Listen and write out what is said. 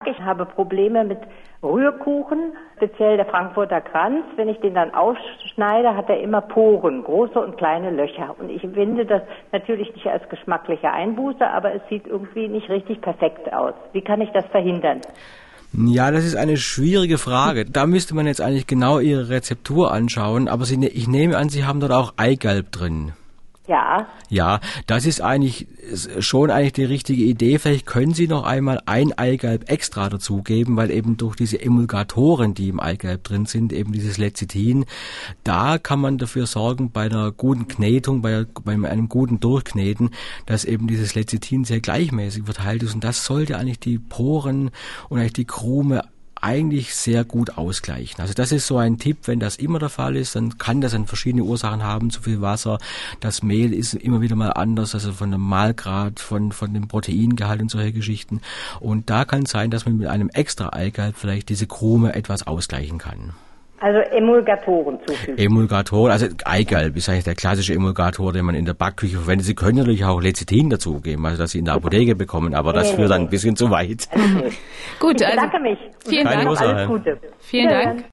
Ich habe Probleme mit Rührkuchen, speziell der Frankfurter Kranz. Wenn ich den dann aufschneide, hat er immer Poren, große und kleine Löcher. Und ich finde das natürlich nicht als geschmackliche Einbuße, aber es sieht irgendwie nicht richtig perfekt aus. Wie kann ich das verhindern? Ja, das ist eine schwierige Frage. Da müsste man jetzt eigentlich genau Ihre Rezeptur anschauen, aber ich nehme an, Sie haben dort auch Eigelb drin. Ja. Ja, das ist schon die richtige Idee. Vielleicht können Sie noch einmal ein Eigelb extra dazugeben, weil eben durch diese Emulgatoren, die im Eigelb drin sind, eben dieses Lecithin, da kann man dafür sorgen, bei einer guten Knetung, bei einem guten Durchkneten, dass eben dieses Lecithin sehr gleichmäßig verteilt ist und das sollte eigentlich die Poren und eigentlich die Krume eigentlich sehr gut ausgleichen. Also das ist so ein Tipp, wenn das immer der Fall ist, dann kann das dann verschiedene Ursachen haben, zu viel Wasser, das Mehl ist immer wieder mal anders, also von dem Mahlgrad, von dem Proteingehalt und solche Geschichten. Und da kann es sein, dass man mit einem extra Eigelb vielleicht diese Krume etwas ausgleichen kann. Also Emulgatoren zufügen. Emulgatoren, also Eigelb ist eigentlich der klassische Emulgator, den man in der Backküche verwendet. Sie können natürlich auch Lecithin dazugeben, also dass Sie in der Apotheke bekommen, aber das führt dann ein bisschen zu weit. Gut, ich bedanke mich. Vielen Dank. Alles Gute. Vielen Dank.